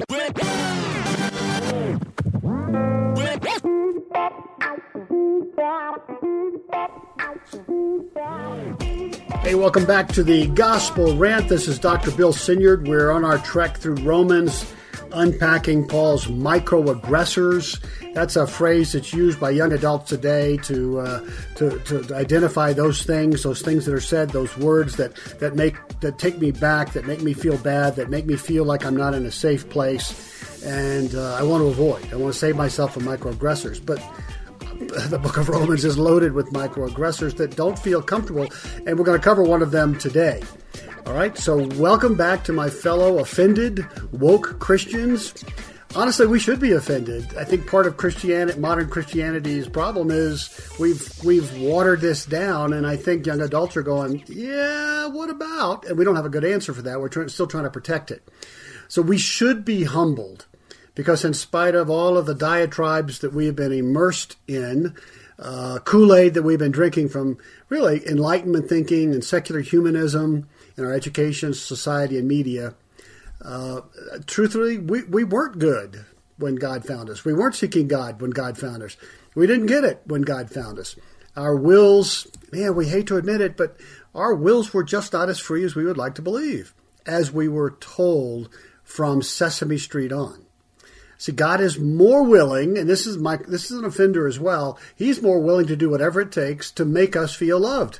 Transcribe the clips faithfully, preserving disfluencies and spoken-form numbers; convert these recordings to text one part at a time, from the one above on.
Hey, welcome back to the Gospel Rant. This is Doctor Bill Sinyard. We're on our trek through Romans, unpacking Paul's microaggressors. That's a phrase that's used by young adults today to, uh, to to identify those things, those things that are said, those words that, that make that take me back, that make me feel bad, that make me feel like I'm not in a safe place, and uh, I want to avoid. I want to save myself from microaggressors. But the book of Romans is loaded with microaggressors that don't feel comfortable, and we're going to cover one of them today. All right, so welcome back to my fellow offended, woke Christians. Honestly, we should be offended. I think part of Christianity, modern Christianity's problem is we've we've watered this down, and I think young adults are going, yeah, what about? And we don't have a good answer for that. We're trying, still trying to protect it. So we should be humbled, because in spite of all of the diatribes that we have been immersed in, uh, Kool-Aid that we've been drinking from really Enlightenment thinking and secular humanism in our education, society, and media, uh, truthfully, we, we weren't good when God found us. We weren't seeking God when God found us. We didn't get it when God found us. Our wills, man, we hate to admit it, but our wills were just not as free as we would like to believe, as we were told from Sesame Street on. See, God is more willing, and this is my this is an offender as well, he's more willing to do whatever it takes to make us feel loved,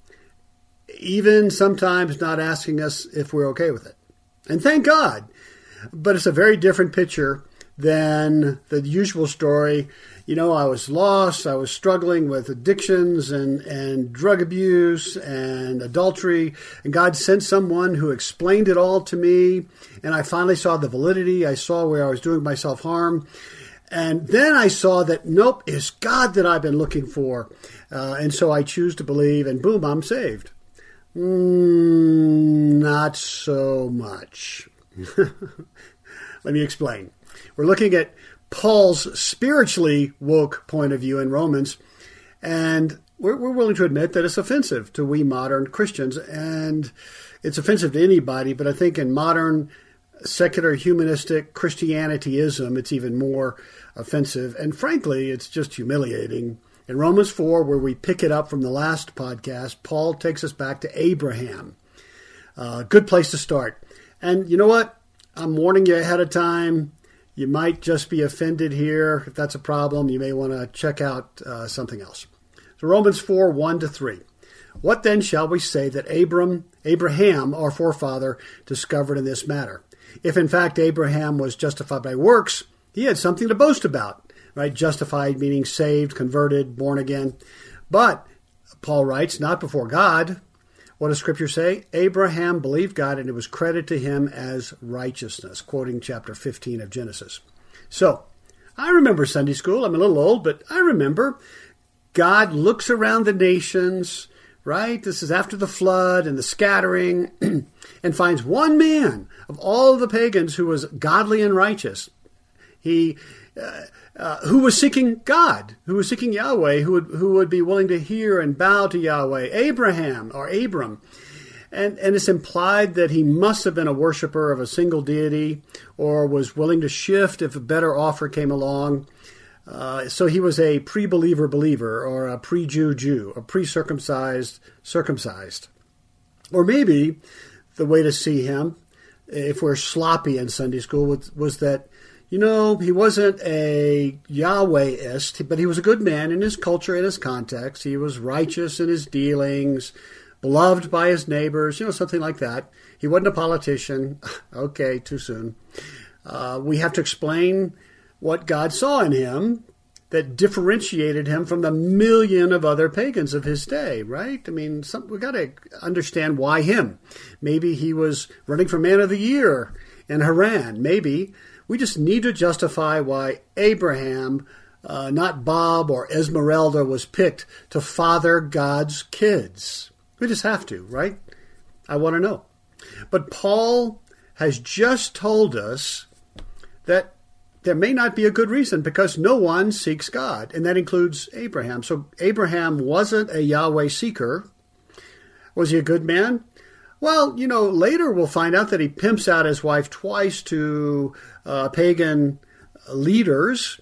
even sometimes not asking us if we're okay with it. And thank God. But it's a very different picture than the usual story. You know, I was lost, I was struggling with addictions and, and drug abuse and adultery, and God sent someone who explained it all to me, and I finally saw the validity. I saw where I was doing myself harm, and then I saw that, nope, it's God that I've been looking for, uh, and so I choose to believe, and boom, I'm saved. Mm, not so much. Let me explain. We're looking at Paul's spiritually woke point of view in Romans, and we're, we're willing to admit that it's offensive to we modern Christians, and it's offensive to anybody, but I think in modern secular humanistic Christianityism, it's even more offensive, and frankly, it's just humiliating. In Romans four, where we pick it up from the last podcast, Paul takes us back to Abraham. Uh, good place to start. And you know what? I'm warning you ahead of time. You might just be offended here. If that's a problem, you may want to check out uh, something else. So Romans four, one to three. What then shall we say that Abram, Abraham, our forefather, discovered in this matter? If in fact Abraham was justified by works, he had something to boast about. Right? Justified meaning saved, converted, born again. But, Paul writes, not before God. What does Scripture say? Abraham believed God, and it was credited to him as righteousness, quoting chapter fifteen of Genesis. So, I remember Sunday school. I'm a little old, but I remember God looks around the nations, right? This is after the flood and the scattering, and finds one man of all the pagans who was godly and righteous. He... Uh, Uh, who was seeking God, who was seeking Yahweh, who would who would be willing to hear and bow to Yahweh, Abraham or Abram. And, and it's implied that he must have been a worshiper of a single deity or was willing to shift if a better offer came along. Uh, so he was a pre-believer believer or a pre-Jew Jew, a pre-circumcised circumcised. Or maybe the way to see him, if we're sloppy in Sunday school, was, was that You know, he wasn't a Yahwehist, but he was a good man in his culture, in his context. He was righteous in his dealings, beloved by his neighbors, you know, something like that. He wasn't a politician. Okay, too soon. Uh, we have to explain what God saw in him that differentiated him from the million of other pagans of his day, right? I mean, some, we got to understand why him. Maybe he was running for Man of the Year in Haran. Maybe we just need to justify why Abraham, uh, not Bob or Esmeralda, was picked to father God's kids. We just have to, right? I want to know. But Paul has just told us that there may not be a good reason because no one seeks God, and that includes Abraham. So Abraham wasn't a Yahweh seeker. Was he a good man? Well, you know, later we'll find out that he pimps out his wife twice to uh, pagan leaders.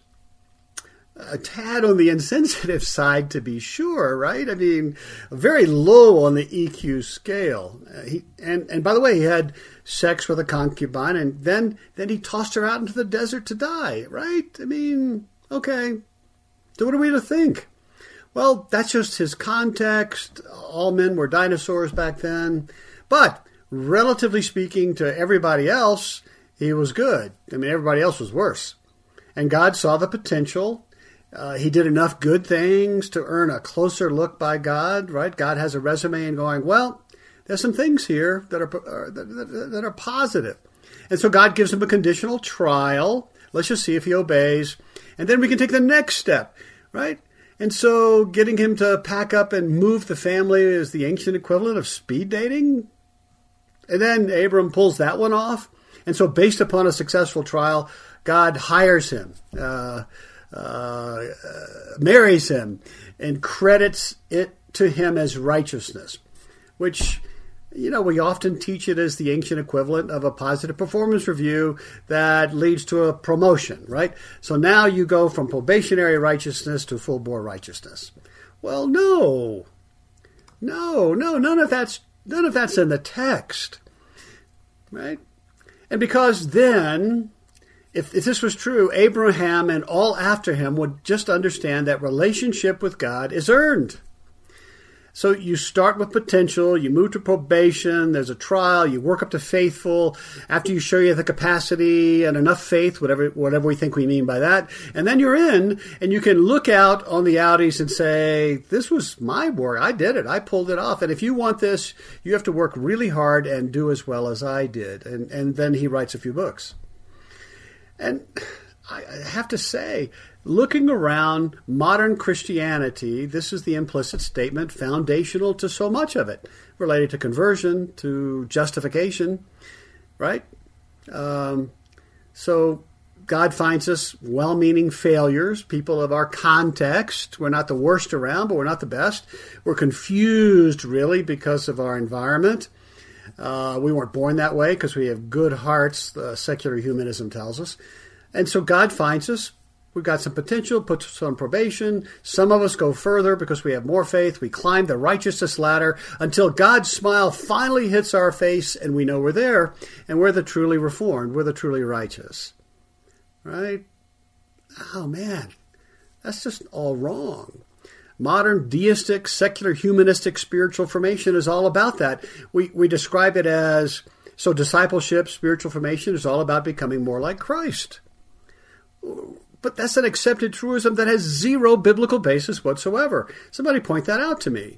A tad on the insensitive side, to be sure, right? I mean, very low on the E Q scale. Uh, he, and, and by the way, he had sex with a concubine, and then, then he tossed her out into the desert to die, right? I mean, okay. So what are we to think? Well, that's just his context. All men were dinosaurs back then. But relatively speaking to everybody else, he was good. I mean, everybody else was worse. And God saw the potential. Uh, he did enough good things to earn a closer look by God, right? God has a resume and going, well, there's some things here that are, uh, that, that are positive. And so God gives him a conditional trial. Let's just see if he obeys. And then we can take the next step, right? And so getting him to pack up and move the family is the ancient equivalent of speed dating. And then Abram pulls that one off. And so based upon a successful trial, God hires him, uh, uh, uh, marries him, and credits it to him as righteousness, which, you know, we often teach it as the ancient equivalent of a positive performance review that leads to a promotion, right? So now you go from probationary righteousness to full-bore righteousness. Well, no. No, no, none of that's none of that's in the text, right? And because then, if, if this was true, Abraham and all after him would just understand that relationship with God is earned. So you start with potential, you move to probation, there's a trial, you work up to faithful, after you show you the capacity and enough faith, whatever whatever we think we mean by that, and then you're in, and you can look out on the outies and say, this was my work, I did it, I pulled it off, and if you want this, you have to work really hard and do as well as I did. And, and then he writes a few books. And I have to say, looking around modern Christianity, this is the implicit statement foundational to so much of it, related to conversion, to justification, right? Um, so God finds us well-meaning failures, people of our context. We're not the worst around, but we're not the best. We're confused, really, because of our environment. Uh, we weren't born that way because we have good hearts, uh, secular humanism tells us. And so God finds us. We've got some potential, puts us on probation. Some of us go further because we have more faith. We climb the righteousness ladder until God's smile finally hits our face and we know we're there and we're the truly reformed. We're the truly righteous. Right? Oh, man. That's just all wrong. Modern deistic, secular, humanistic spiritual formation is all about that. We, we describe it as, so discipleship, spiritual formation is all about becoming more like Christ. But that's an accepted truism that has zero biblical basis whatsoever. Somebody point that out to me.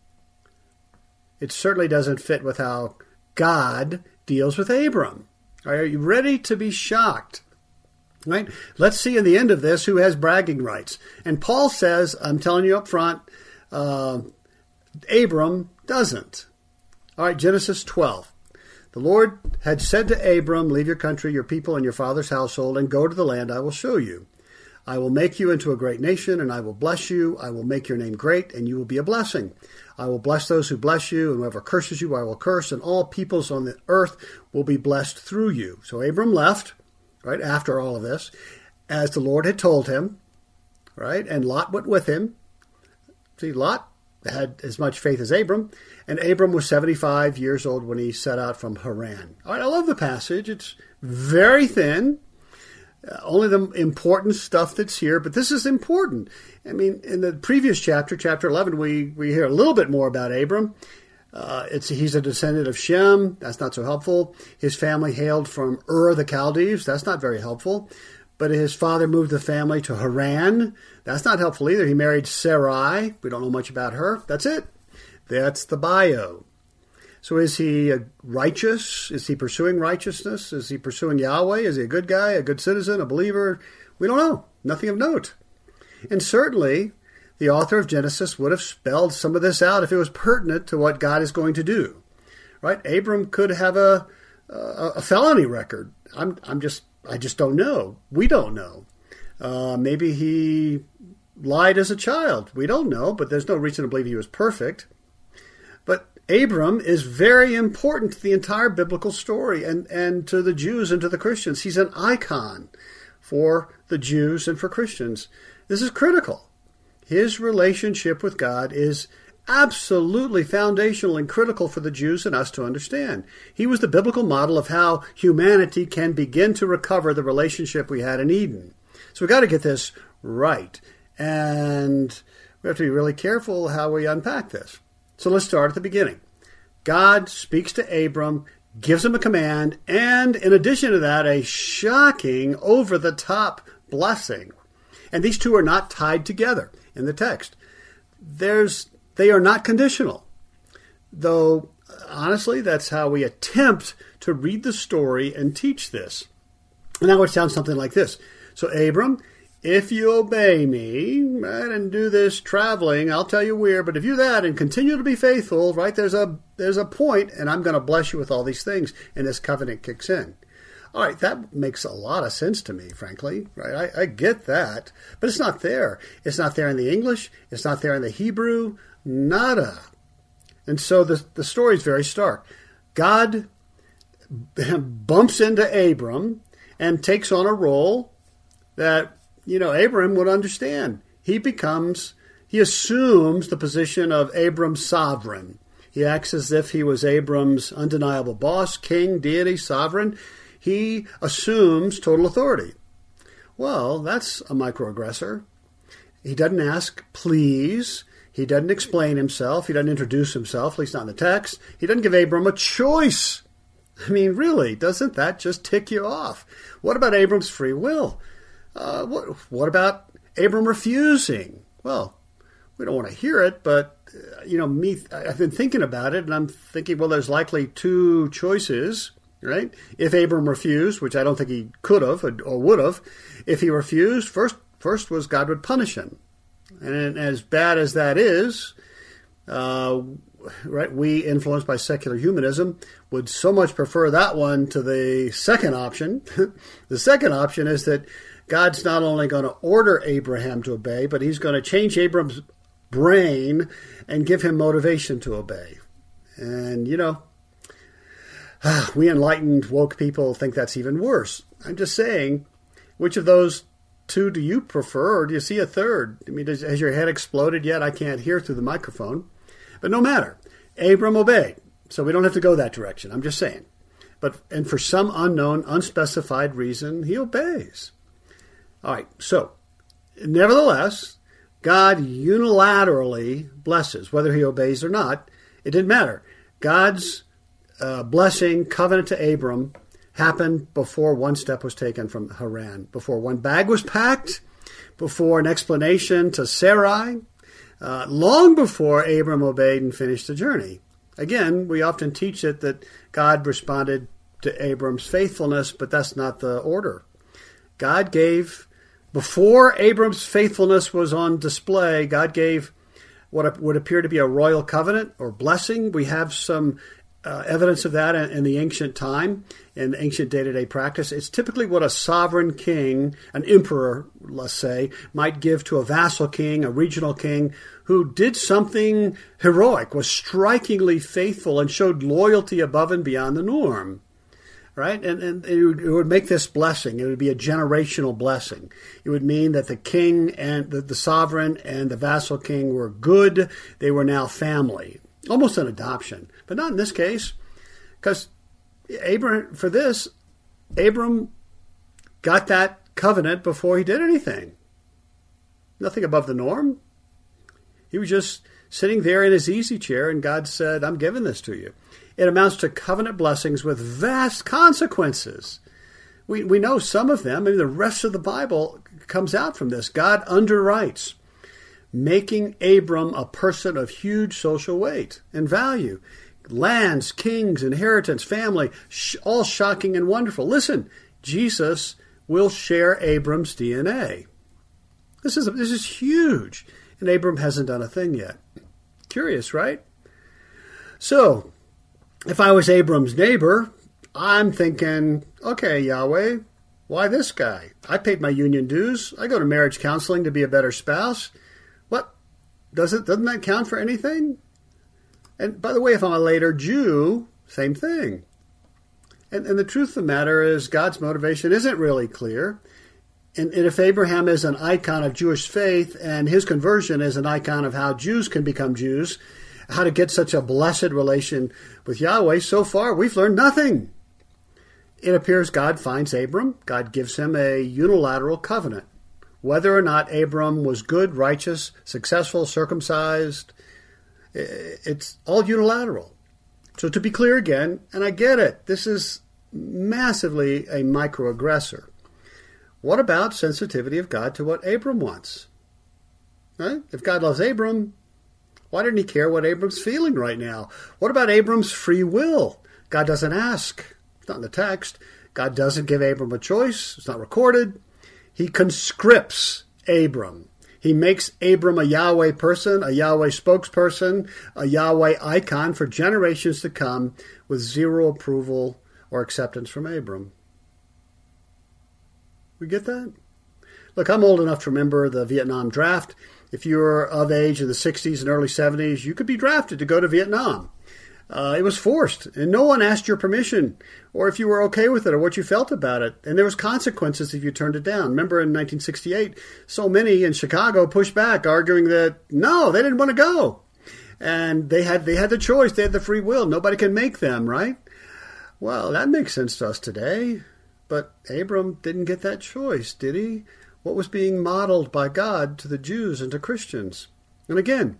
It certainly doesn't fit with how God deals with Abram. Are you ready to be shocked? Right? Let's see in the end of this who has bragging rights. And Paul says, I'm telling you up front, uh, Abram doesn't. All right, Genesis twelve. The Lord had said to Abram, leave your country, your people, and your father's household, and go to the land I will show you. I will make you into a great nation, and I will bless you. I will make your name great, and you will be a blessing. I will bless those who bless you, and whoever curses you I will curse, and all peoples on the earth will be blessed through you. So Abram left, right, after all of this, as the Lord had told him, right, and Lot went with him. See, Lot had as much faith as Abram, and Abram was seventy-five years old when he set out from Haran. All right, I love the passage. It's very thin, uh, only the important stuff that's here, but this is important. I mean, in the previous chapter, chapter eleven, we, we hear a little bit more about Abram. Uh, it's he's a descendant of Shem. That's not so helpful. His family hailed from Ur the Chaldees. That's not very helpful. But his father moved the family to Haran. That's not helpful either. He married Sarai. We don't know much about her. That's it. That's the bio. So is he righteous? Is he pursuing righteousness? Is he pursuing Yahweh? Is he a good guy, a good citizen, a believer? We don't know. Nothing of note. And certainly, the author of Genesis would have spelled some of this out if it was pertinent to what God is going to do. Right? Abram could have a, a, a felony record. I'm, I'm just... I just don't know. We don't know. Uh, maybe he lied as a child. We don't know, but there's no reason to believe he was perfect. But Abram is very important to the entire biblical story and, and to the Jews and to the Christians. He's an icon for the Jews and for Christians. This is critical. His relationship with God is absolutely foundational and critical for the Jews and us to understand. He was the biblical model of how humanity can begin to recover the relationship we had in Eden. So we've got to get this right. And we have to be really careful how we unpack this. So let's start at the beginning. God speaks to Abram, gives him a command, and in addition to that, a shocking, over-the-top blessing. And these two are not tied together in the text. There's, they are not conditional. Though, honestly, that's how we attempt to read the story and teach this. And now it sounds something like this. So, Abram, if you obey me, right, and do this traveling, I'll tell you where, but if you do that and continue to be faithful, right, there's a there's a point, and I'm going to bless you with all these things, and this covenant kicks in. All right, that makes a lot of sense to me, frankly, right? I, I get that, but it's not there. It's not there in the English. It's not there in the Hebrew. Nada. And so the, the story is very stark. God bumps into Abram and takes on a role that, you know, Abram would understand. He becomes, he assumes the position of Abram's sovereign. He acts as if he was Abram's undeniable boss, king, deity, sovereign. He assumes total authority. Well, that's a microaggressor. He doesn't ask, please. He doesn't explain himself. He doesn't introduce himself, at least not in the text. He doesn't give Abram a choice. I mean, really, doesn't that just tick you off? What about Abram's free will? Uh, what, what about Abram refusing? Well, we don't want to hear it, but, uh, you know, me, I've been thinking about it, and I'm thinking, well, there's likely two choices, right? If Abram refused, which I don't think he could have or would have, if he refused, first, first was God would punish him. And as bad as that is, uh, right, we, influenced by secular humanism, would so much prefer that one to the second option. The second option is that God's not only going to order Abraham to obey, but he's going to change Abram's brain and give him motivation to obey. And, you know, we enlightened, woke people think that's even worse. I'm just saying, which of those two do you prefer, or do you see a third? I mean, does, has your head exploded yet? I can't hear through the microphone. But no matter. Abram obeyed, so we don't have to go that direction. I'm just saying. But and for some unknown, unspecified reason, he obeys. All right, so, nevertheless, God unilaterally blesses, whether he obeys or not. It didn't matter. God's uh, blessing, covenant to Abram, happened before one step was taken from Haran, before one bag was packed, before an explanation to Sarai, uh, long before Abram obeyed and finished the journey. Again, we often teach it that God responded to Abram's faithfulness, but that's not the order. God gave, before Abram's faithfulness was on display, God gave what would appear to be a royal covenant or blessing. We have some uh, evidence of that in, in the ancient time, in ancient day-to-day practice. It's typically what a sovereign king, an emperor, let's say, might give to a vassal king, a regional king, who did something heroic, was strikingly faithful, and showed loyalty above and beyond the norm. Right? And, and it, would, it would make this blessing. It would be a generational blessing. It would mean that the king and the, the sovereign and the vassal king were good. They were now family. Almost an adoption. But not in this case. Because Abram, for this, Abram got that covenant before he did anything. Nothing above the norm. He was just sitting there in his easy chair, and God said, I'm giving this to you. It amounts to covenant blessings with vast consequences. We we know some of them. I mean, the rest of the Bible comes out from this. God underwrites, making Abram a person of huge social weight and value. Lands, kings, inheritance, family, sh- all shocking and wonderful. Listen, Jesus will share Abram's D N A. This is, this is huge. And Abram hasn't done a thing yet. Curious, right? So, if I was Abram's neighbor, I'm thinking, okay, Yahweh, why this guy? I paid my union dues. I go to marriage counseling to be a better spouse. What? Does it, doesn't that count for anything? And by the way, if I'm a later Jew, same thing. And, and the truth of the matter is God's motivation isn't really clear. And, and if Abraham is an icon of Jewish faith and his conversion is an icon of how Jews can become Jews, how to get such a blessed relation with Yahweh, so far we've learned nothing. It appears God finds Abram. God gives him a unilateral covenant. Whether or not Abram was good, righteous, successful, circumcised, it's all unilateral. So to be clear again, and I get it, this is massively a microaggressor. What about sensitivity of God to what Abram wants? Right? If God loves Abram, why didn't he care what Abram's feeling right now? What about Abram's free will? God doesn't ask. It's not in the text. God doesn't give Abram a choice. It's not recorded. He conscripts Abram. He makes Abram a Yahweh person, a Yahweh spokesperson, a Yahweh icon for generations to come with zero approval or acceptance from Abram. We get that? Look, I'm old enough to remember the Vietnam draft. If you were of age in the sixties and early seventies, you could be drafted to go to Vietnam. Uh, it was forced, and no one asked your permission, or if you were okay with it, or what you felt about it. And there was consequences if you turned it down. Remember in nineteen sixty-eight, so many in Chicago pushed back, arguing that, no, they didn't want to go. And they had they had the choice. They had the free will. Nobody can make them, right? Well, that makes sense to us today. But Abram didn't get that choice, did he? What was being modeled by God to the Jews and to Christians? And again,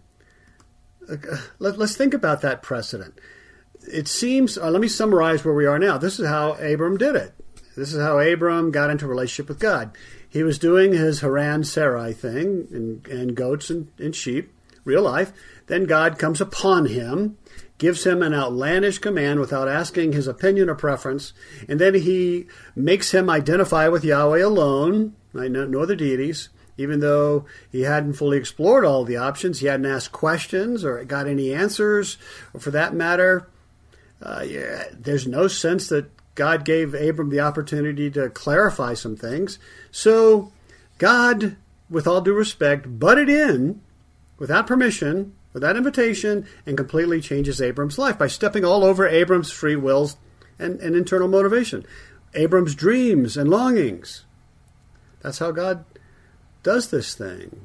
let, let's think about that precedent. It seems, uh, let me summarize where we are now. This is how Abram did it. This is how Abram got into a relationship with God. He was doing his Haran Sarai thing, and, and goats and, and sheep, real life. Then God comes upon him, gives him an outlandish command without asking his opinion or preference, and then he makes him identify with Yahweh alone, right, no, no other deities, even though he hadn't fully explored all the options. He hadn't asked questions or got any answers, or for that matter, uh, yeah, there's no sense that God gave Abram the opportunity to clarify some things. So God, with all due respect, butted in without permission, without invitation, and completely changes Abram's life by stepping all over Abram's free wills and, and internal motivation, Abram's dreams and longings. That's how God does this thing.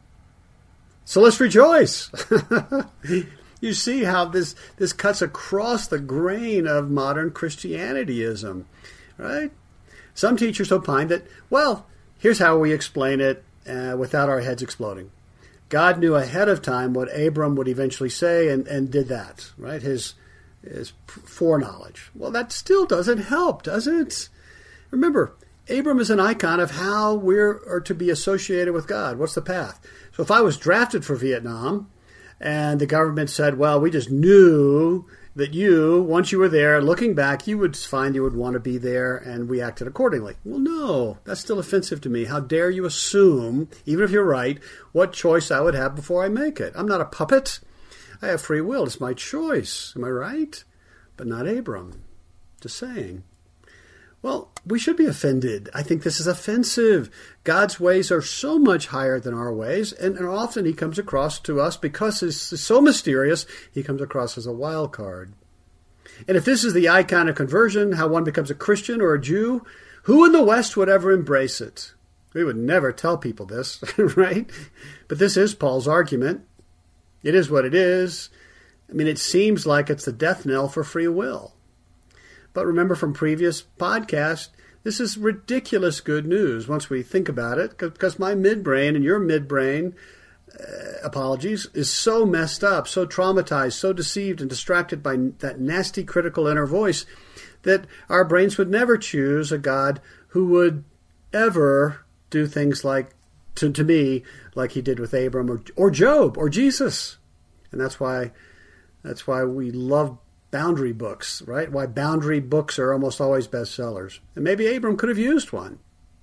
So let's rejoice. You see how this, this cuts across the grain of modern Christianityism, right? Some teachers opine that, well, here's how we explain it uh, without our heads exploding. God knew ahead of time what Abram would eventually say and, and did that, right? His, his foreknowledge. Well, that still doesn't help, does it? Remember, Abram is an icon of how we are to be associated with God. What's the path? So if I was drafted for Vietnam and the government said, well, we just knew that you, once you were there, looking back, you would find you would want to be there, and we acted accordingly. Well, no, that's still offensive to me. How dare you assume, even if you're right, what choice I would have before I make it? I'm not a puppet. I have free will. It's my choice. Am I right? But not Abram. Just saying. Well, we should be offended. I think this is offensive. God's ways are so much higher than our ways, and, and often he comes across to us, because he's so mysterious, he comes across as a wild card. And if this is the icon of conversion, how one becomes a Christian or a Jew, who in the West would ever embrace it? We would never tell people this, right? But this is Paul's argument. It is what it is. I mean, it seems like it's the death knell for free will. But remember from previous podcasts, this is ridiculous good news once we think about it, because my midbrain and your midbrain, uh, apologies, is so messed up, so traumatized, so deceived and distracted by that nasty critical inner voice that our brains would never choose a God who would ever do things like, to, to me, like he did with Abram or, or Job or Jesus. And that's why, that's why we love boundary books, right? Why boundary books are almost always bestsellers. And maybe Abram could have used one.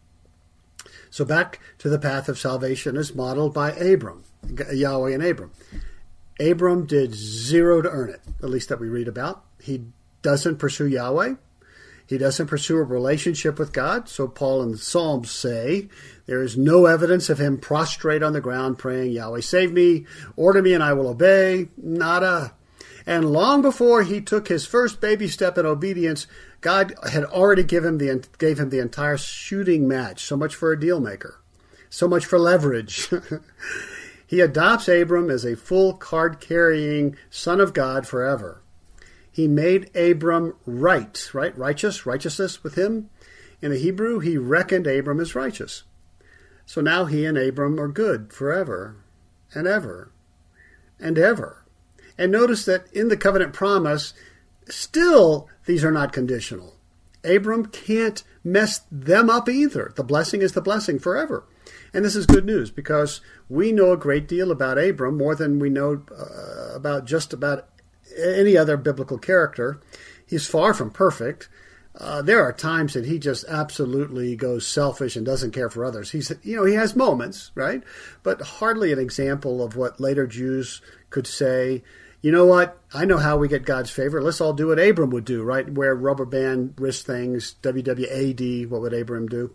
So back to the path of salvation as modeled by Abram, Yahweh and Abram. Abram did zero to earn it, at least that we read about. He doesn't pursue Yahweh. He doesn't pursue a relationship with God. So Paul in the Psalms say there is no evidence of him prostrate on the ground praying, Yahweh, save me, order me and I will obey. Nada. And long before he took his first baby step in obedience, God had already given the, gave him the entire shooting match. So much for a deal maker. So much for leverage. He adopts Abram as a full card-carrying son of God forever. He made Abram right, right? Righteous, righteousness with him. In the Hebrew, he reckoned Abram as righteous. So now he and Abram are good forever and ever and ever. And notice that in the covenant promise, still these are not conditional. Abram can't mess them up either. The blessing is the blessing forever. And this is good news because we know a great deal about Abram, more than we know uh, about just about any other biblical character. He's far from perfect. Uh, there are times that he just absolutely goes selfish and doesn't care for others. He's, you know, he has moments, right? But hardly an example of what later Jews could say, you know what, I know how we get God's favor. Let's all do what Abram would do, right? Wear rubber band wrist things, W W A D, what would Abram do?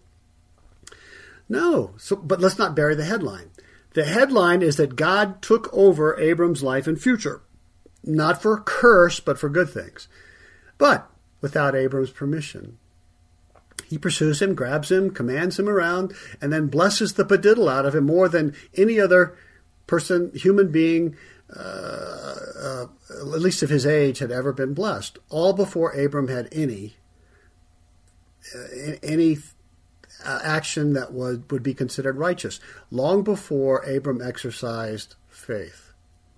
No, so, but let's not bury the headline. The headline is that God took over Abram's life and future, not for curse, but for good things. But without Abram's permission. He pursues him, grabs him, commands him around, and then blesses the padiddle out of him more than any other person, human being, uh, uh, at least of his age, had ever been blessed. All before Abram had any uh, any uh, action that would, would be considered righteous. Long before Abram exercised faith.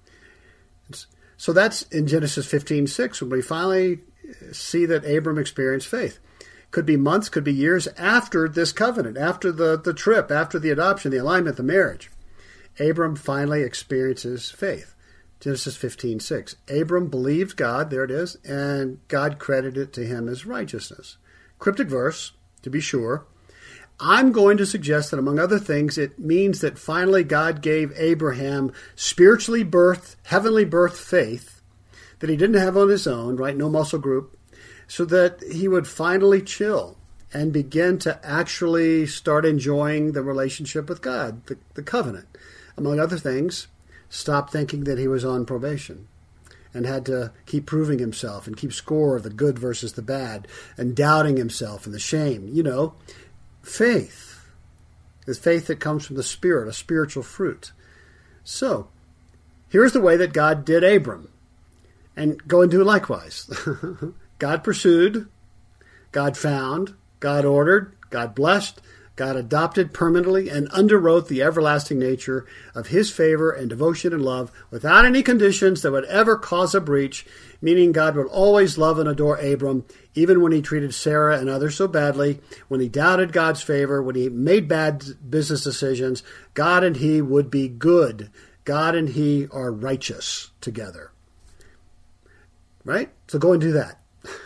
So that's in Genesis fifteen six, when we finally see that Abram experienced faith. Could be months, could be years after this covenant, after the, the trip, after the adoption, the alignment, the marriage. Abram finally experiences faith. Genesis fifteen six. Abram believed God, there it is, and God credited it to him as righteousness. Cryptic verse, to be sure. I'm going to suggest that, among other things, it means that finally God gave Abraham spiritually birthed, heavenly birthed faith that he didn't have on his own, right? No muscle group, so that he would finally chill and begin to actually start enjoying the relationship with God, the, the covenant. Among other things, stop thinking that he was on probation and had to keep proving himself and keep score of the good versus the bad and doubting himself and the shame. You know, faith. The faith that comes from the Spirit, a spiritual fruit. So, here's the way that God did Abram. And go and do likewise. God pursued, God found, God ordered, God blessed, God adopted permanently and underwrote the everlasting nature of his favor and devotion and love without any conditions that would ever cause a breach, meaning God would always love and adore Abram, even when he treated Sarah and others so badly, when he doubted God's favor, when he made bad business decisions. God and he would be good. God and he are righteous together. Right? So go and do that.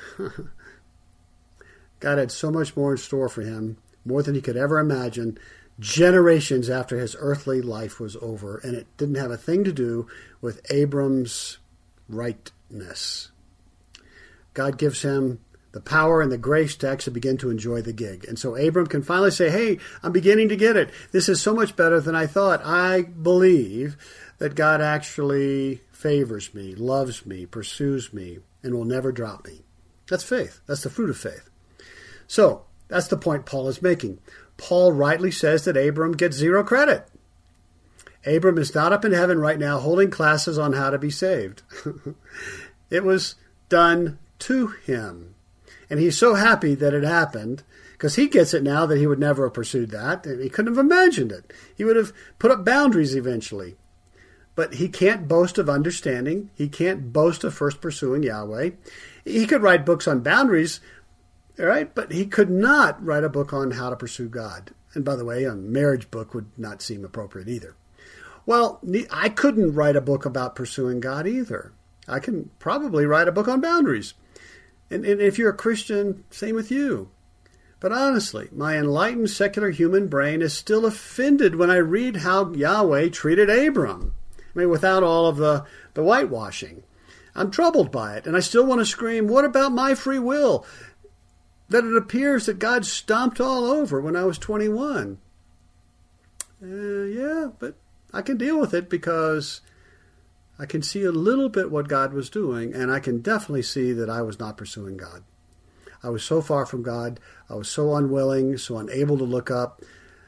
God had so much more in store for him, more than he could ever imagine, generations after his earthly life was over, and it didn't have a thing to do with Abram's rightness. God gives him the power and the grace to actually begin to enjoy the gig. And so Abram can finally say, hey, I'm beginning to get it. This is so much better than I thought. I believe that God actually favors me, loves me, pursues me, and will never drop me. That's faith. That's the fruit of faith. So, that's the point Paul is making. Paul rightly says that Abram gets zero credit. Abram is not up in heaven right now holding classes on how to be saved. It was done to him. And he's so happy that it happened, because he gets it now that he would never have pursued that. And he couldn't have imagined it. He would have put up boundaries eventually. But he can't boast of understanding. He can't boast of first pursuing Yahweh. He could write books on boundaries, all right, but he could not write a book on how to pursue God. And by the way, a marriage book would not seem appropriate either. Well, I couldn't write a book about pursuing God either. I can probably write a book on boundaries. And, and if you're a Christian, same with you. But honestly, my enlightened secular human brain is still offended when I read how Yahweh treated Abram. I mean, without all of the, the whitewashing. I'm troubled by it, and I still want to scream, what about my free will? That it appears that God stomped all over when I was twenty-one. Uh, yeah, but I can deal with it because I can see a little bit what God was doing, and I can definitely see that I was not pursuing God. I was so far from God. I was so unwilling, so unable to look up,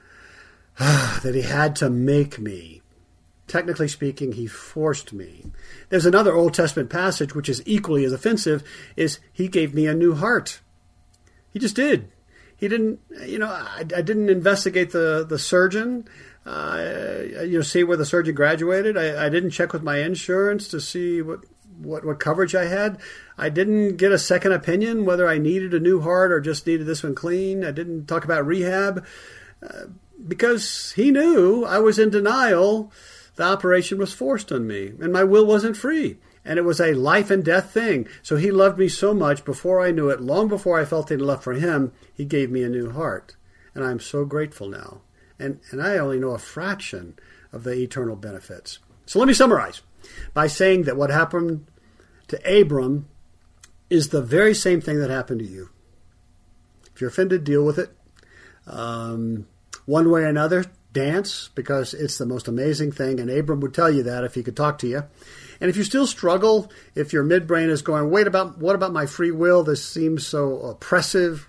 that he had to make me. Technically speaking, he forced me. There's another Old Testament passage which is equally as offensive, is he gave me a new heart. He just did. He didn't, you know, I, I didn't investigate the, the surgeon, uh, you know, see where the surgeon graduated. I, I didn't check with my insurance to see what, what, what coverage I had. I didn't get a second opinion whether I needed a new heart or just needed this one clean. I didn't talk about rehab uh, because he knew I was in denial. The operation was forced on me and my will wasn't free. And it was a life and death thing. So he loved me so much before I knew it, long before I felt any love for him, he gave me a new heart. And I'm so grateful now. And, and I only know a fraction of the eternal benefits. So let me summarize by saying that what happened to Abram is the very same thing that happened to you. If you're offended, deal with it. Um, one way or another, dance, because it's the most amazing thing. And Abram would tell you that if he could talk to you. And if you still struggle, if your midbrain is going, wait, about what about my free will? This seems so oppressive,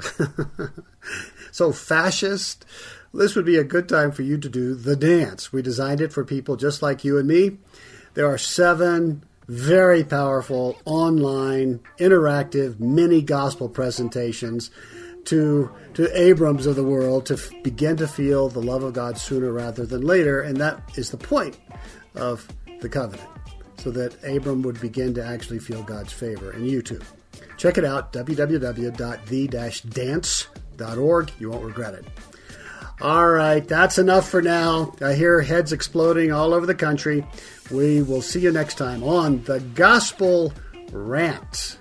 so fascist. This would be a good time for you to do the dance. We designed it for people just like you and me. There are seven very powerful online, interactive, mini gospel presentations to to Abrams of the world to f- begin to feel the love of God sooner rather than later. And that is the point of the covenant, so that Abram would begin to actually feel God's favor, and you too. Check it out, w w w dot the dash dance dot org. You won't regret it. All right, that's enough for now. I hear heads exploding all over the country. We will see you next time on The Gospel Rant.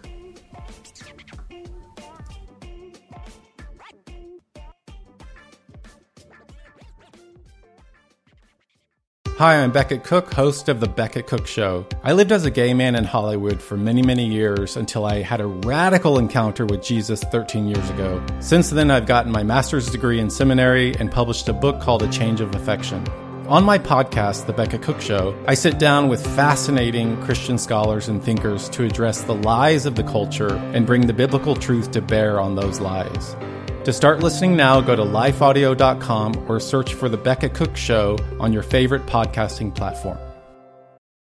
Hi, I'm Becket Cook, host of The Becket Cook Show. I lived as a gay man in Hollywood for many, many years until I had a radical encounter with Jesus thirteen years ago. Since then, I've gotten my master's degree in seminary and published a book called A Change of Affection. On my podcast, The Becket Cook Show, I sit down with fascinating Christian scholars and thinkers to address the lies of the culture and bring the biblical truth to bear on those lies. To start listening now, go to life audio dot com or search for The Becket Cook Show on your favorite podcasting platform.